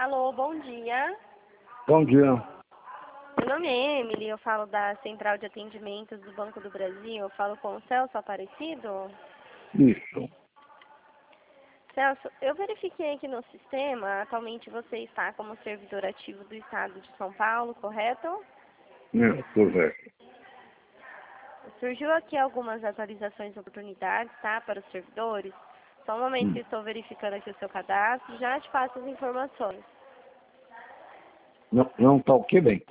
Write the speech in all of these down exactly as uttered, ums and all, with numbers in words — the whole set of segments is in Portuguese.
Alô, bom dia. Bom dia. Meu nome é Emily, eu falo da Central de Atendimentos do Banco do Brasil. Eu falo com o Celso Aparecido. Isso. Celso, eu verifiquei aqui no sistema, atualmente você está como servidor ativo do Estado de São Paulo, correto? É, correto. Surgiu aqui algumas atualizações e oportunidades, tá, para os servidores. Só um momento Hum. que eu estou verificando aqui o seu cadastro, já te passo as informações. Não, não tá o que bem?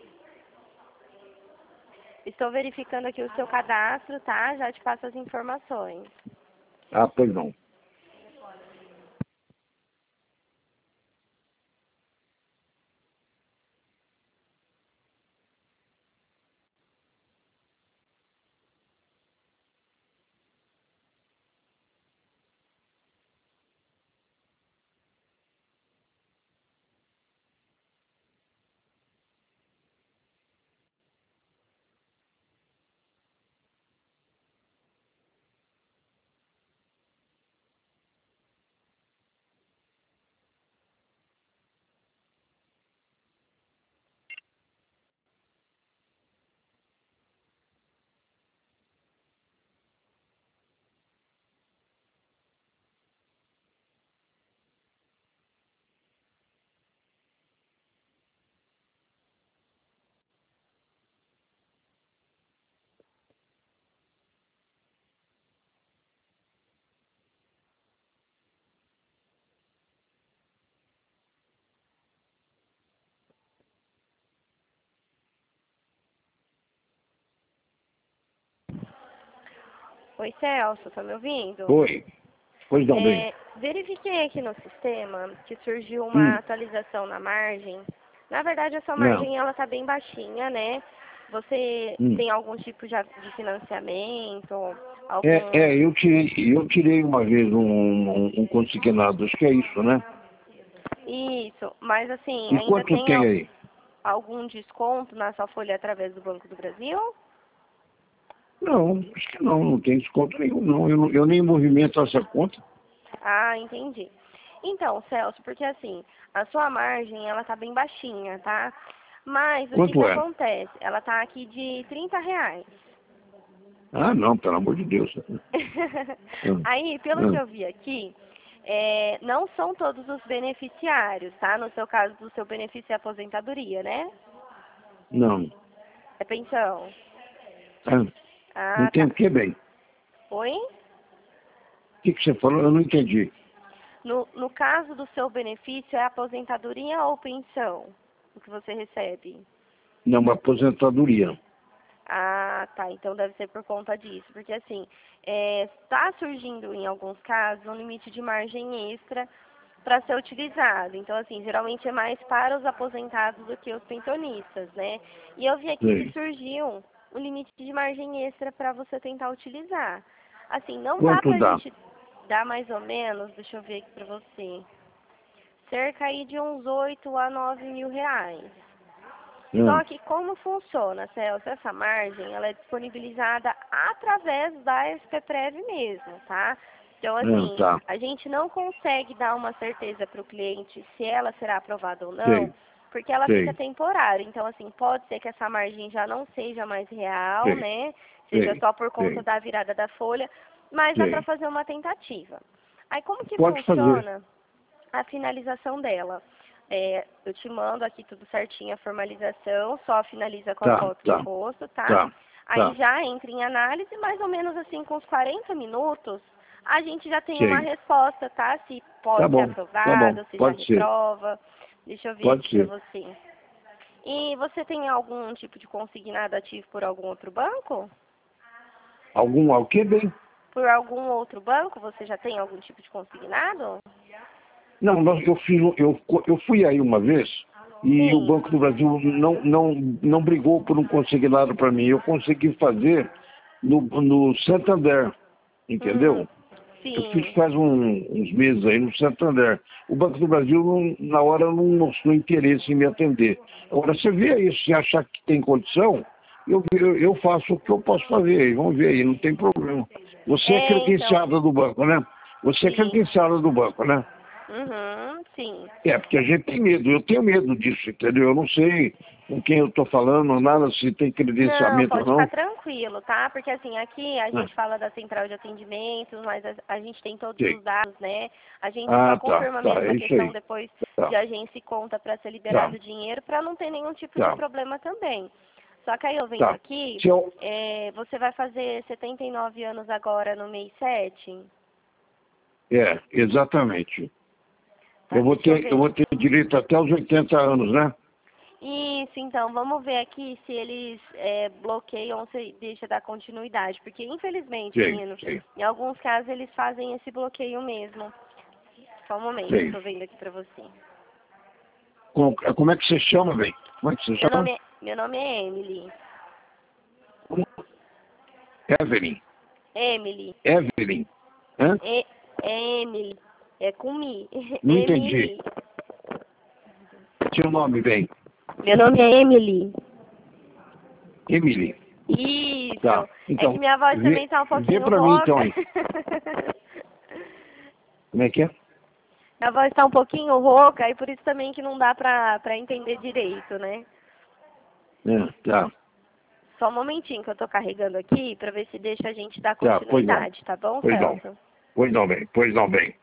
Estou verificando aqui o seu cadastro, tá? Já te passo as informações. Ah, pois não. Oi, Celso, tá me ouvindo? Oi. Pois não, bem. É, verifiquei aqui no sistema que surgiu Hum. uma atualização na margem. Na verdade, essa Não. margem ela tá bem baixinha, né? Você Hum. tem algum tipo de de financiamento? Algum... É, é, eu tirei, eu tirei uma vez um, um, um consignado, acho que é isso, né? Isso, mas assim, E ainda quanto tem tem al- aí? algum desconto na sua folha através do Banco do Brasil? Não, acho que não, não tem desconto nenhum, não. Eu, não- eu nem movimento essa conta. Ah, entendi. Então, Celso, porque assim, a sua margem, ela tá bem baixinha, tá? Mas o que que Quanto é? acontece? Ela tá aqui de trinta reais. Ah, não, pelo amor de Deus. Hum. Aí, pelo que Hum. eu vi aqui, é, não são todos os beneficiários, tá? No seu caso, do seu benefício é aposentadoria, né? Não. É pensão. Ah, não Ah, tem tá. o que bem? Oi? O que, que você falou? Eu não entendi. No, no caso do seu benefício, é aposentadoria ou pensão? O que você recebe? Não, uma aposentadoria. Ah, tá. Então deve ser por conta disso. Porque assim, está surgindo em alguns casos um limite de margem extra para ser utilizado. Então, assim, geralmente é mais para os aposentados do que os pensionistas, né? E eu vi aqui que Sim. surgiu um limite de margem extra para você tentar utilizar. Assim, não dá Quanto pra dá? gente dar mais ou menos, deixa eu ver aqui para você, cerca aí de uns oito a nove mil reais. Hum. Só que como funciona, Celso? Essa margem, ela é disponibilizada através da S P Prev mesmo, tá? Então, Hum, assim, tá. a gente não consegue dar uma certeza para o cliente se ela será aprovada ou não, Sei, porque ela fica sei, temporária. Então, assim, pode ser que essa margem já não seja mais real, sei, né? Seja sei, só por conta sei, da virada da folha, mas dá para sei. fazer uma tentativa. Aí, como que Pode fazer. funciona a finalização dela? É, eu te mando aqui tudo certinho, a formalização, só finaliza com a Tá, foto do tá, rosto, tá? tá, Aí tá. já entra em análise, mais ou menos assim, com uns quarenta minutos, a gente já tem uma Sei. resposta, tá? Se Tá pode ser bom, tá bom. aprovado, se já Pode ser, reprova. Deixa eu ver pode aqui pra ser. você. E você tem algum tipo de consignado ativo por algum outro banco? Algum ao que bem? Por algum outro banco, você já tem algum tipo de consignado? Não, nós, eu, fiz, um- eu, eu fui aí uma vez e o Sim. Banco do Brasil não, não, não brigou por um consignado para mim. Eu consegui fazer no, no Santander, Hum, entendeu? Eu fiz sim. faz um- uns meses aí no Santander. O Banco do Brasil, não- na hora, não mostrou interesse em me atender. Agora, você vê aí, se achar que tem condição, eu, eu, eu faço o que eu posso fazer aí. Vamos ver aí, não tem problema. Você é É, então, credenciada do banco, né? Você é sim. credenciada do banco, né? Uhum, Sim. É, porque a gente tem medo, eu tenho medo disso, entendeu? Eu não sei com quem eu estou falando, nada se tem Não, credenciamento ou pode não. ficar tranquilo, tá? Porque assim, aqui a Ah, gente fala da central de atendimento, mas a, a gente tem todos sei. os dados, né? A gente só Ah, tá, confirma tá, mesmo é a isso questão aí. depois de Tá, agência e conta para ser tá, liberado o dinheiro, para não ter nenhum tipo de tá, problema também. Só que aí eu vendo tá. aqui, Se eu, é, você vai fazer setenta e nove anos agora no mês sete? é, exatamente. Tá, Eu vou deixa eu ter, eu ver. vou ter direito até os oitenta anos, né? Isso, então, vamos ver aqui se eles é, bloqueiam ou se deixa dar continuidade. Porque, infelizmente, Sei, menino, sei, em alguns casos eles fazem esse bloqueio mesmo. Só um momento, eu sei. tô vendo aqui pra você. Como, como é que você chama, bem? Como é que você Meu chama? nome é, meu nome é Emily. Evelyn. Emily. Evelyn. Hã? É, é Emily. É com Mi. Não entendi. Emily. Seu nome, bem? Meu nome é Emily. Emily. Tá. Isso. É que Então, minha voz vê, também tá um vê pouquinho pra mim, então, rouca. aí. Como é que é? Minha voz tá um pouquinho rouca e por isso também que não dá pra, pra entender direito, né? É, tá, Só um momentinho que eu tô carregando aqui pra ver se deixa a gente dar tá, pois não. continuidade, tá bom, Pois não. Celso? Pois não, bem. Pois não, bem.